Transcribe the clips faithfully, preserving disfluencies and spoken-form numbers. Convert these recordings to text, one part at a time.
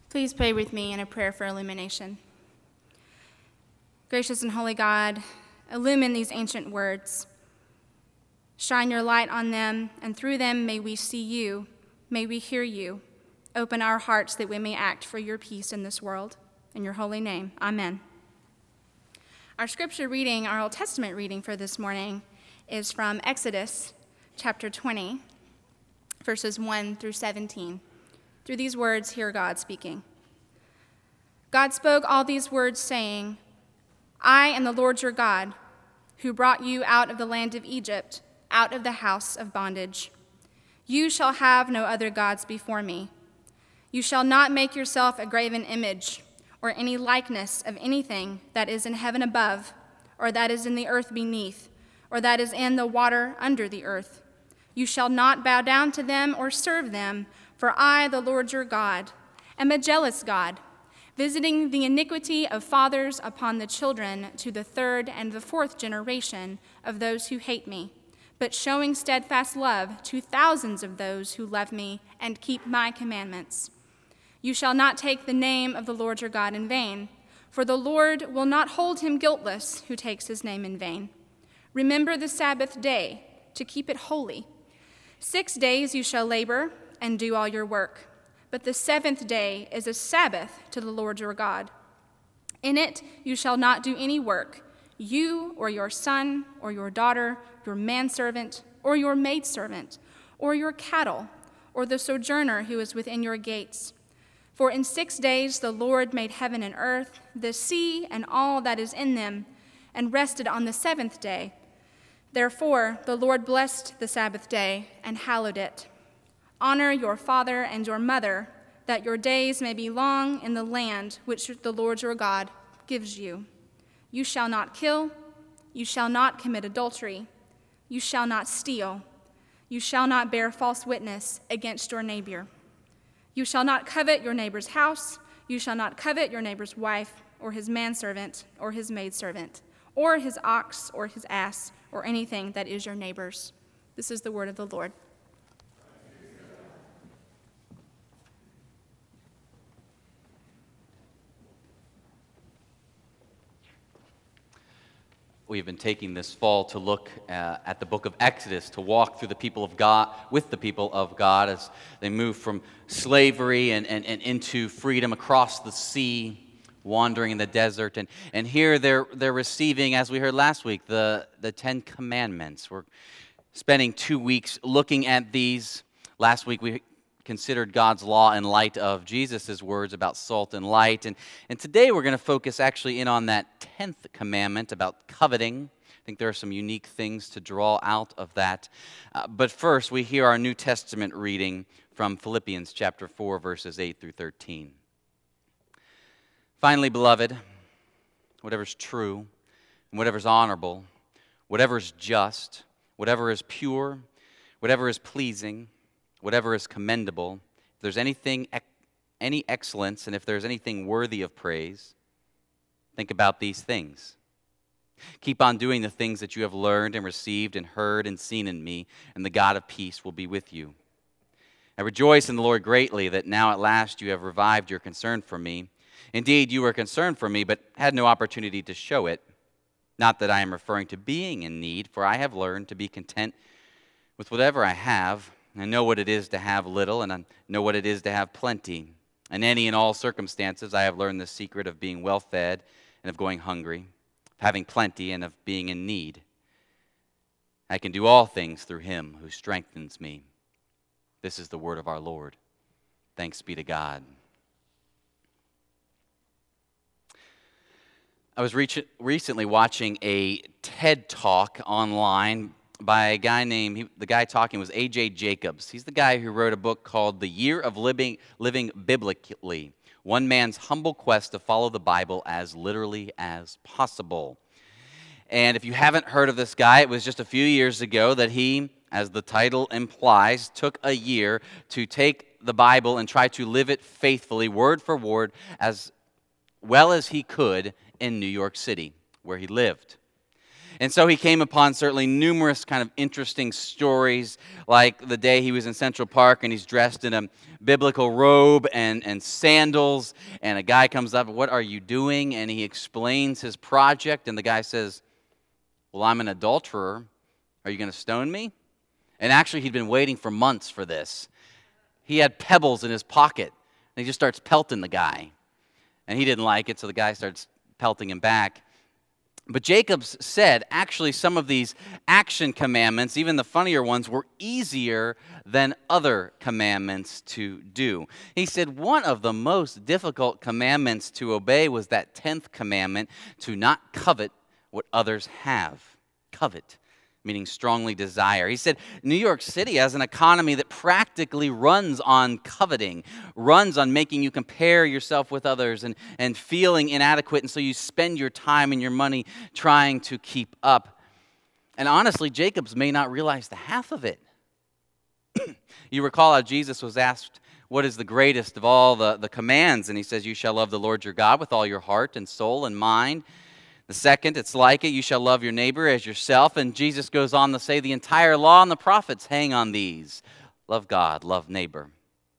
Please pray with me in a prayer for illumination. Gracious and holy God, illumine these ancient words. Shine your light on them, and through them may we see you, may we hear you. Open our hearts that we may act for your peace in this world. In your holy name, amen. Our scripture reading, our Old Testament reading for this morning, is from Exodus chapter twenty, verses one through seventeen. Through these words, hear God speaking. God spoke all these words, saying, I am the Lord your God, who brought you out of the land of Egypt, out of the house of bondage. You shall have no other gods before me. You shall not make yourself a graven image, or any likeness of anything that is in heaven above, or that is in the earth beneath, or that is in the water under the earth. You shall not bow down to them or serve them, for I, the Lord your God, am a jealous God, visiting the iniquity of fathers upon the children to the third and the fourth generation of those who hate me, but showing steadfast love to thousands of those who love me and keep my commandments. You shall not take the name of the Lord your God in vain, for the Lord will not hold him guiltless who takes his name in vain. Remember the Sabbath day to keep it holy. Six days you shall labor and do all your work, but the seventh day is a Sabbath to the Lord your God. In it you shall not do any work, you or your son or your daughter, your manservant or your maidservant, or your cattle, or the sojourner who is within your gates. For in six days the Lord made heaven and earth, the sea and all that is in them, and rested on the seventh day. Therefore the Lord blessed the Sabbath day and hallowed it. Honor your father and your mother, that your days may be long in the land which the Lord your God gives you. You shall not kill, you shall not commit adultery, you shall not steal, you shall not bear false witness against your neighbor. You shall not covet your neighbor's house, you shall not covet your neighbor's wife, or his manservant, or his maidservant, or his ox, or his ass, or anything that is your neighbor's. This is the word of the Lord. We've been taking this fall to look uh, at the book of Exodus, to walk through the people of God, with the people of God as they move from slavery and, and, and into freedom across the sea, wandering in the desert. And, and here they're, they're receiving, as we heard last week, the, the Ten Commandments. We're spending two weeks looking at these. Last week we considered God's law in light of Jesus' words about salt and light. And, and today we're going to focus actually in on that tenth commandment about coveting. I think there are some unique things to draw out of that. Uh, but first, we hear our New Testament reading from Philippians chapter four, verses eight through thirteen. Finally, beloved, whatever's true, and whatever's honorable, whatever's just, whatever is pure, whatever is pleasing, whatever is commendable, if there's anything, any excellence, and if there's anything worthy of praise, think about these things. Keep on doing the things that you have learned and received and heard and seen in me, and the God of peace will be with you. I rejoice in the Lord greatly that now at last you have revived your concern for me. Indeed, you were concerned for me, but had no opportunity to show it. Not that I am referring to being in need, for I have learned to be content with whatever I have. I know what it is to have little, and I know what it is to have plenty. In any and all circumstances, I have learned the secret of being well-fed and of going hungry, of having plenty and of being in need. I can do all things through him who strengthens me. This is the word of our Lord. Thanks be to God. I was re- recently watching a TED Talk online by a guy named, he, the guy talking was A J Jacobs. He's the guy who wrote a book called The Year of Living, Living Biblically, One Man's Humble Quest to Follow the Bible as Literally as Possible. And if you haven't heard of this guy, it was just a few years ago that he, as the title implies, took a year to take the Bible and try to live it faithfully, word for word, as well as he could in New York City, where he lived. And so he came upon certainly numerous kind of interesting stories, like the day he was in Central Park and he's dressed in a biblical robe and, and sandals, and a guy comes up, "What are you doing?" And he explains his project, and the guy says, "Well, I'm an adulterer. Are you going to stone me?" And actually, he'd been waiting for months for this. He had pebbles in his pocket, and he just starts pelting the guy. And he didn't like it, so the guy starts pelting him back. But Jacob said, actually, some of these action commandments, even the funnier ones, were easier than other commandments to do. He said one of the most difficult commandments to obey was that tenth commandment, to not covet what others have. Covet, meaning strongly desire. He said New York City has an economy that practically runs on coveting, runs on making you compare yourself with others and, and feeling inadequate, and so you spend your time and your money trying to keep up. And honestly, Jacob's may not realize the half of it. You recall how Jesus was asked, what is the greatest of all the, the commands? And he says, you shall love the Lord your God with all your heart and soul and mind. The second, it's like it, you shall love your neighbor as yourself. And Jesus goes on to say the entire law and the prophets hang on these. Love God, love neighbor.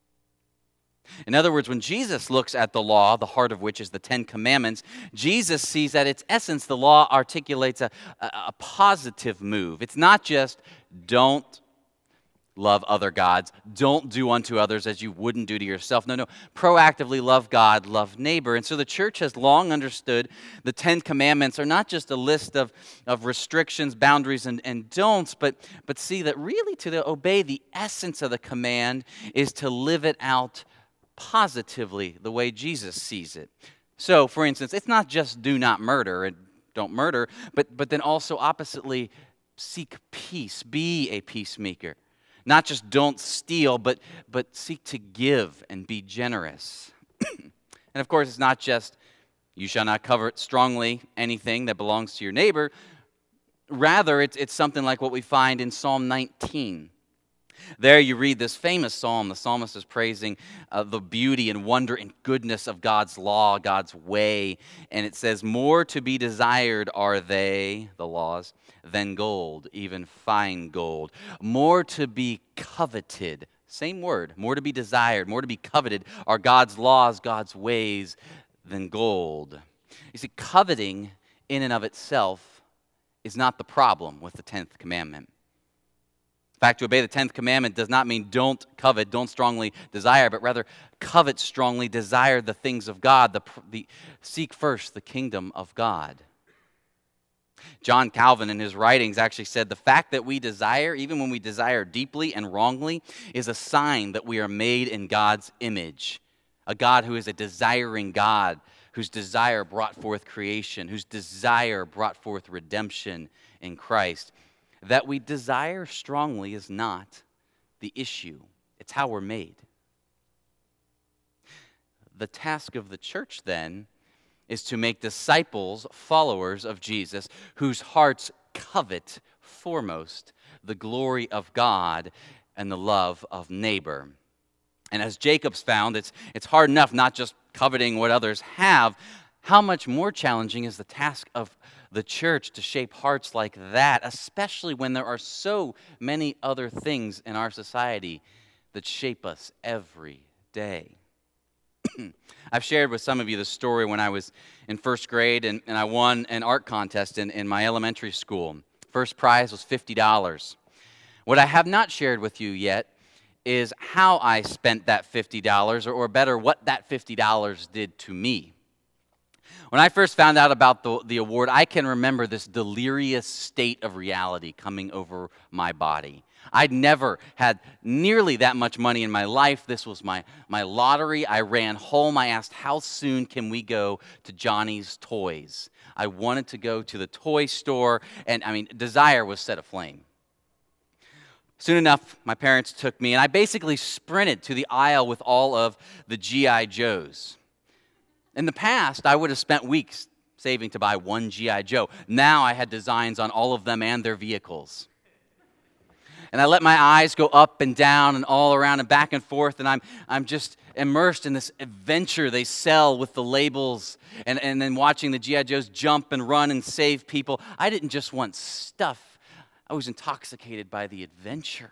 In other words, when Jesus looks at the law, the heart of which is the Ten Commandments, Jesus sees at its essence the law articulates a, a, a positive move. It's not just don't love other gods, don't do unto others as you wouldn't do to yourself. No, no, proactively love God, love neighbor. And so the church has long understood the Ten Commandments are not just a list of, of restrictions, boundaries, and, and don'ts, but, but see that really to the, obey the essence of the command is to live it out positively the way Jesus sees it. So, for instance, it's not just do not murder and don't murder, but, but then also oppositely seek peace, be a peacemaker. Not just don't steal, but, but seek to give and be generous. And of course, it's not just you shall not covet strongly anything that belongs to your neighbor. Rather, it's, it's something like what we find in Psalm nineteen. There you read this famous psalm. The psalmist is praising uh, the beauty and wonder and goodness of God's law, God's way. And it says, more to be desired are they, the laws, than gold, even fine gold. More to be coveted, same word, more to be desired, more to be coveted are God's laws, God's ways, than gold. You see, coveting in and of itself is not the problem with the tenth commandment. In fact, to obey the tenth commandment does not mean don't covet, don't strongly desire, but rather covet strongly, desire the things of God, the, the seek first the kingdom of God. John Calvin in his writings actually said the fact that we desire, even when we desire deeply and wrongly, is a sign that we are made in God's image. A God who is a desiring God, whose desire brought forth creation, whose desire brought forth redemption in Christ. That we desire strongly is not the issue. It's how we're made. The task of the church, then, is to make disciples, followers of Jesus, whose hearts covet foremost the glory of God and the love of neighbor. And as Jacob's found, it's, it's hard enough not just coveting what others have. How much more challenging is the task of the church to shape hearts like that, especially when there are so many other things in our society that shape us every day. I've shared with some of you the story when I was in first grade and, and I won an art contest in, in my elementary school. First prize was fifty dollars. What I have not shared with you yet is how I spent that fifty dollars, or, or better, what that fifty dollars did to me. When I first found out about the, the award, I can remember this delirious state of reality coming over my body. I'd never had nearly that much money in my life. This was my, my lottery. I ran home. I asked, how soon can we go to Johnny's Toys? I wanted to go to the toy store, and I mean, desire was set aflame. Soon enough, my parents took me, and I basically sprinted to the aisle with all of the G I Joes. In the past, I would have spent weeks saving to buy one G I Joe. Now I had designs on all of them and their vehicles. And I let my eyes go up and down and all around and back and forth, and I'm I'm just immersed in this adventure they sell with the labels, and, and then watching the G I. Joes jump and run and save people. I didn't just want stuff. I was intoxicated by the adventure.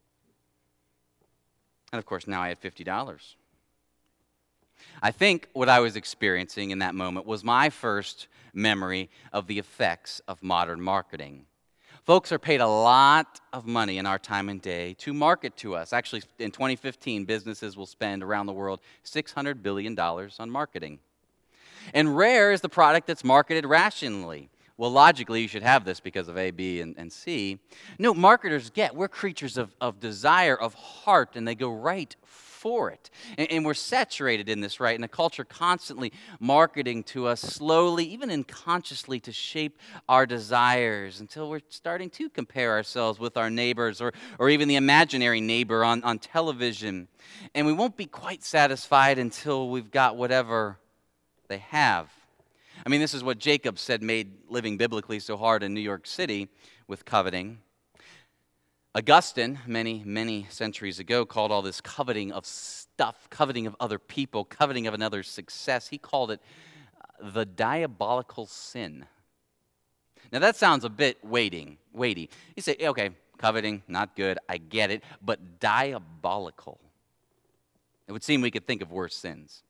And of course, now I had fifty dollars. I think what I was experiencing in that moment was my first memory of the effects of modern marketing. Folks are paid a lot of money in our time and day to market to us. Actually, in twenty fifteen, businesses will spend around the world six hundred billion dollars on marketing. And rare is the product that's marketed rationally. Well, logically, you should have this because of A, B, and, and C. No, marketers get, we're creatures of, of desire, of heart, and they go right for it. And, and we're saturated in this, right? In a culture constantly marketing to us slowly, even unconsciously, to shape our desires until we're starting to compare ourselves with our neighbors or, or even the imaginary neighbor on, on television. And we won't be quite satisfied until we've got whatever they have. I mean, this is what Jacob said made living biblically so hard in New York City with coveting. Augustine, many, many centuries ago, called all this coveting of stuff, coveting of other people, coveting of another's success. He called it the diabolical sin. Now, that sounds a bit weighting, weighty. You say, okay, coveting, not good, I get it, but diabolical. It would seem we could think of worse sins.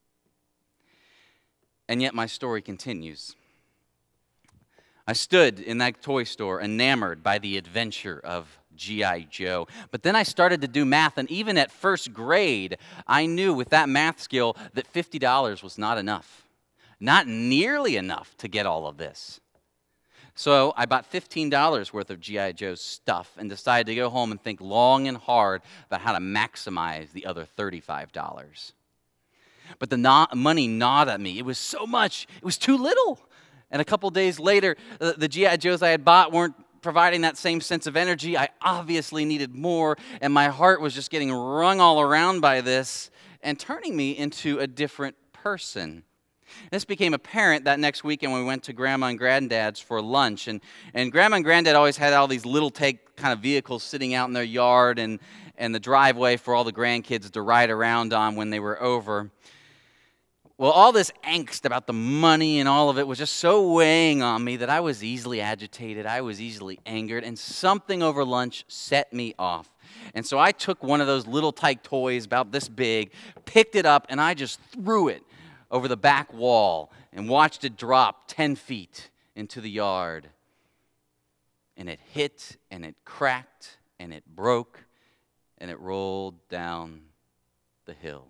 And yet my story continues. I stood in that toy store enamored by the adventure of G I. Joe. But then I started to do math, and even at first grade, I knew with that math skill that fifty dollars was not enough. Not nearly enough to get all of this. So I bought fifteen dollars worth of G I. Joe's stuff and decided to go home and think long and hard about how to maximize the other thirty-five dollars. But the no- money gnawed at me. It was so much. It was too little. And a couple days later, the, the G I. Joes I had bought weren't providing that same sense of energy. I obviously needed more, and my heart was just getting wrung all around by this and turning me into a different person. This became apparent that next weekend when we went to Grandma and Granddad's for lunch. And, and Grandma and Granddad always had all these little take kind of vehicles sitting out in their yard and, and the driveway for all the grandkids to ride around on when they were over. Well, all this angst about the money and all of it was just so weighing on me that I was easily agitated, I was easily angered, and something over lunch set me off. And so I took one of those little tyke toys about this big, picked it up, and I just threw it over the back wall and watched it drop ten feet into the yard. And it hit, and it cracked, and it broke, and it rolled down the hill.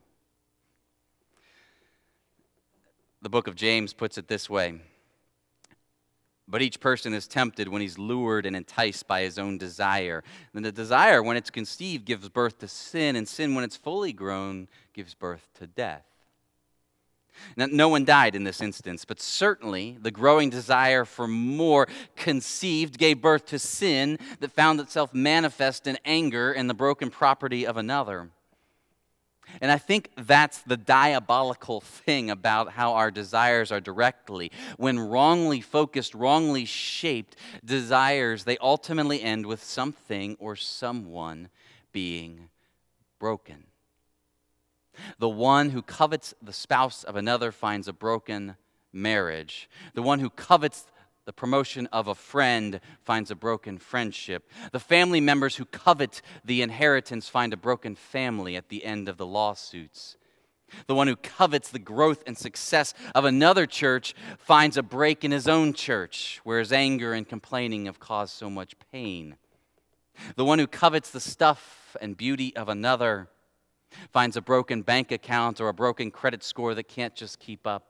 The book of James puts it this way: but each person is tempted when he's lured and enticed by his own desire. Then the desire, when it's conceived, gives birth to sin, and sin, when it's fully grown, gives birth to death. Now, no one died in this instance, but certainly the growing desire for more conceived gave birth to sin that found itself manifest in anger and the broken property of another. And I think that's the diabolical thing about how our desires are directly. When wrongly focused, wrongly shaped desires, they ultimately end with something or someone being broken. The one who covets the spouse of another finds a broken marriage. The one who covets the promotion of a friend finds a broken friendship. The family members who covet the inheritance find a broken family at the end of the lawsuits. The one who covets the growth and success of another church finds a break in his own church, where his anger and complaining have caused so much pain. The one who covets the stuff and beauty of another finds a broken bank account or a broken credit score that can't just keep up.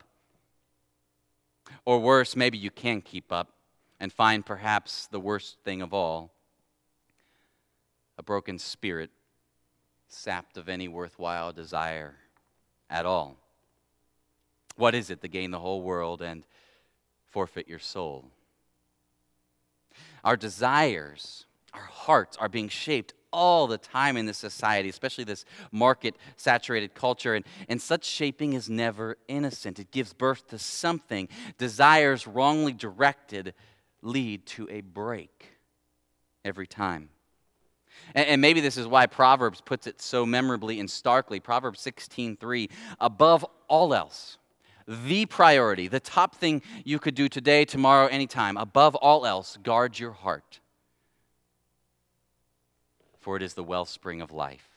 Or worse, maybe you can keep up and find perhaps the worst thing of all, a broken spirit sapped of any worthwhile desire at all. What is it to gain the whole world and forfeit your soul? Our desires, our hearts are being shaped all the time in this society, especially this market-saturated culture, and, and such shaping is never innocent. It gives birth to something. Desires wrongly directed lead to a break every time. And, and maybe this is why Proverbs puts it so memorably and starkly. Proverbs sixteen three, above all else, the priority, the top thing you could do today, tomorrow, anytime, above all else, guard your heart, for it is the wellspring of life.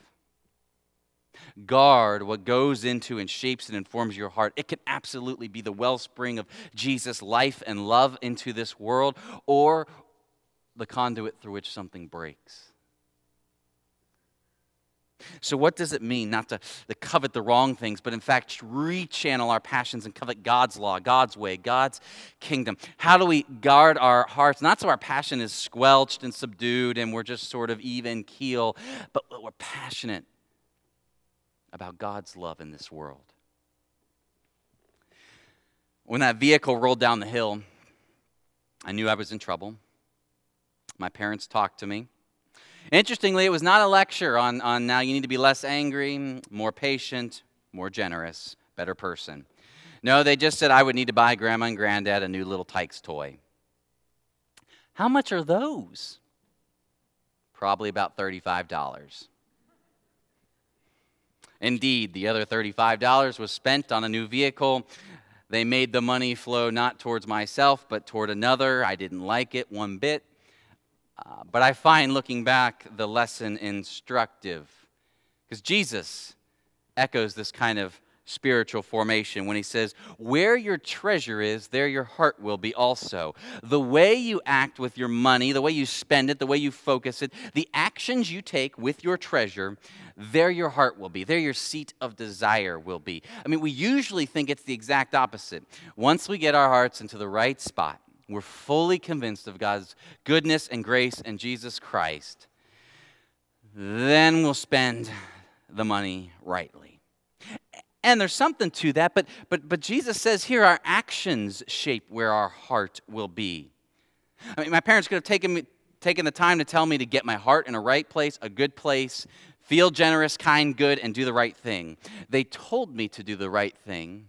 Guard what goes into and shapes and informs your heart. It can absolutely be the wellspring of Jesus' life and love into this world, or the conduit through which something breaks. So what does it mean not to, to covet the wrong things, but in fact rechannel our passions and covet God's law, God's way, God's kingdom? How do we guard our hearts? Not so our passion is squelched and subdued and we're just sort of even keel, but we're passionate about God's love in this world. When that vehicle rolled down the hill, I knew I was in trouble. My parents talked to me. Interestingly, it was not a lecture on, on now you need to be less angry, more patient, more generous, better person. No, they just said I would need to buy Grandma and Granddad a new little Tykes toy. How much are those? Probably about thirty-five dollars. Indeed, the other thirty-five dollars was spent on a new vehicle. They made the money flow not towards myself, but toward another. I didn't like it one bit. Uh, but I find, looking back, the lesson instructive. Because Jesus echoes this kind of spiritual formation when he says, where your treasure is, there your heart will be also. The way you act with your money, the way you spend it, the way you focus it, the actions you take with your treasure, there your heart will be. There your seat of desire will be. I mean, we usually think it's the exact opposite. Once we get our hearts into the right spot, we're fully convinced of God's goodness and grace and Jesus Christ, then we'll spend the money rightly. And there's something to that, but but but Jesus says here our actions shape where our heart will be. I mean, my parents could have taken me, taken the time to tell me to get my heart in a right place, a good place, feel generous, kind, good, and do the right thing. They told me to do the right thing,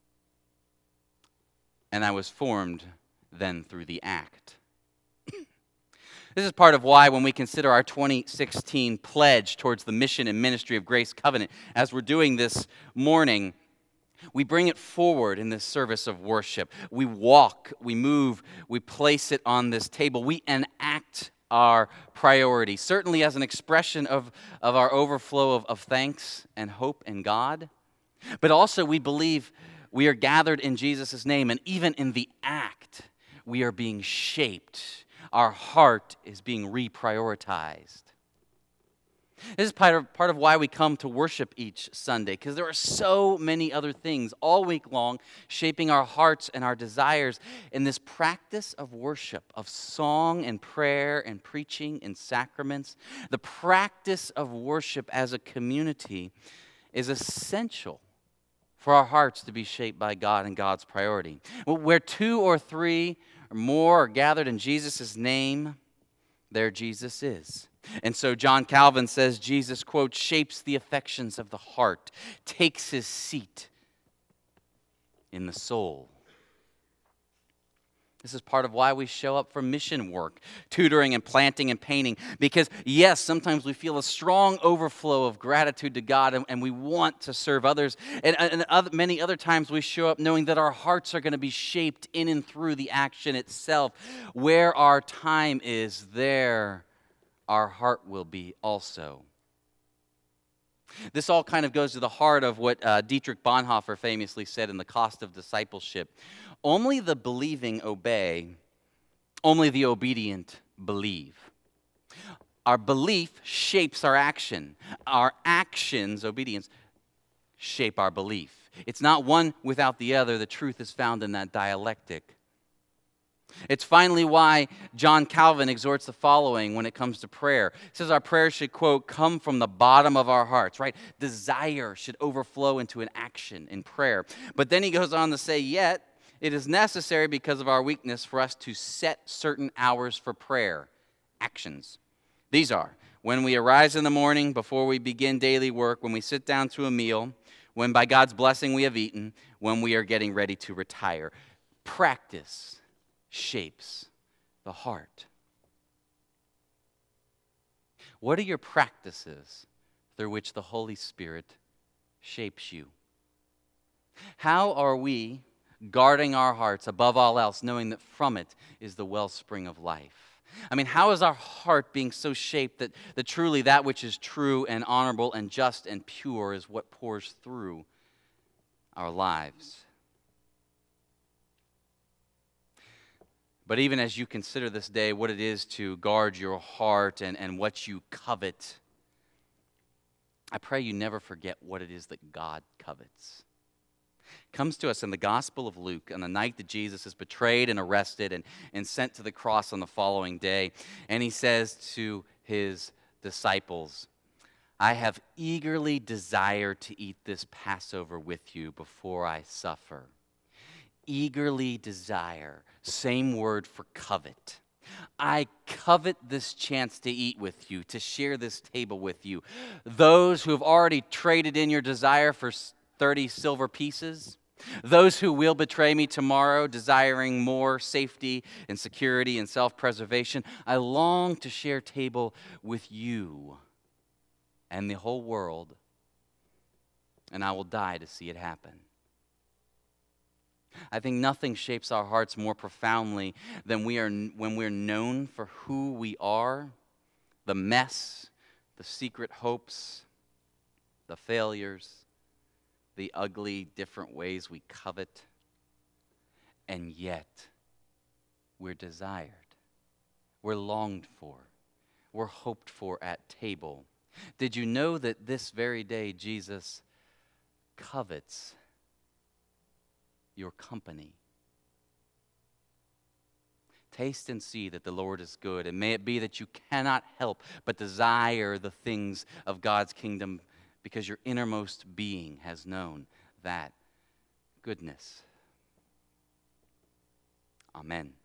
and I was formed then through the act. This is part of why when we consider our twenty sixteen pledge towards the mission and ministry of Grace Covenant, as we're doing this morning, we bring it forward in this service of worship. We walk, we move, we place it on this table. We enact our priority, certainly as an expression of, of our overflow of, of thanks and hope in God. But also we believe we are gathered in Jesus' name, and even in the act, we are being shaped. Our heart is being reprioritized. This is part of, part of why we come to worship each Sunday, because there are so many other things all week long shaping our hearts and our desires. In this practice of worship, of song and prayer and preaching and sacraments, the practice of worship as a community is essential for our hearts to be shaped by God and God's priority. Where two or three or more are gathered in Jesus' name, there Jesus is. And so John Calvin says Jesus, quote, shapes the affections of the heart, takes his seat in the soul. This is part of why we show up for mission work, tutoring and planting and painting. Because, yes, sometimes we feel a strong overflow of gratitude to God and, and we want to serve others. And, and other, many other times we show up knowing that our hearts are going to be shaped in and through the action itself. Where our time is, there our heart will be also. This all kind of goes to the heart of what uh, Dietrich Bonhoeffer famously said in The Cost of Discipleship. Only the believing obey, only the obedient believe. Our belief shapes our action. Our actions, obedience, shape our belief. It's not one without the other. The truth is found in that dialectic. It's finally why John Calvin exhorts the following when it comes to prayer. He says our prayer should, quote, come from the bottom of our hearts, right? Desire should overflow into an action in prayer. But then he goes on to say, yet, it is necessary because of our weakness for us to set certain hours for prayer, actions. These are when we arise in the morning, before we begin daily work, when we sit down to a meal, when by God's blessing we have eaten, when we are getting ready to retire. Practice shapes the heart. What are your practices through which the Holy Spirit shapes you? How are we guarding our hearts above all else, knowing that from it is the wellspring of life? I mean, how is our heart being so shaped that, that truly that which is true and honorable and just and pure is what pours through our lives? But even as you consider this day what it is to guard your heart and, and what you covet, I pray you never forget what it is that God covets. It comes to us in the Gospel of Luke on the night that Jesus is betrayed and arrested and, and sent to the cross on the following day. And he says to his disciples, I have eagerly desired to eat this Passover with you before I suffer. Eagerly desire, same word for covet. I covet this chance to eat with you, to share this table with you. Those who have already traded in your desire for thirty silver pieces, those who will betray me tomorrow, desiring more safety and security and self-preservation, I long to share table with you and the whole world, and I will die to see it happen. I think nothing shapes our hearts more profoundly than we are when we're known for who we are, the mess, the secret hopes, the failures, the ugly different ways we covet, and yet we're desired, we're longed for, we're hoped for at table. Did you know that this very day Jesus covets your company? Taste and see that the Lord is good, and may it be that you cannot help but desire the things of God's kingdom because your innermost being has known that goodness. Amen.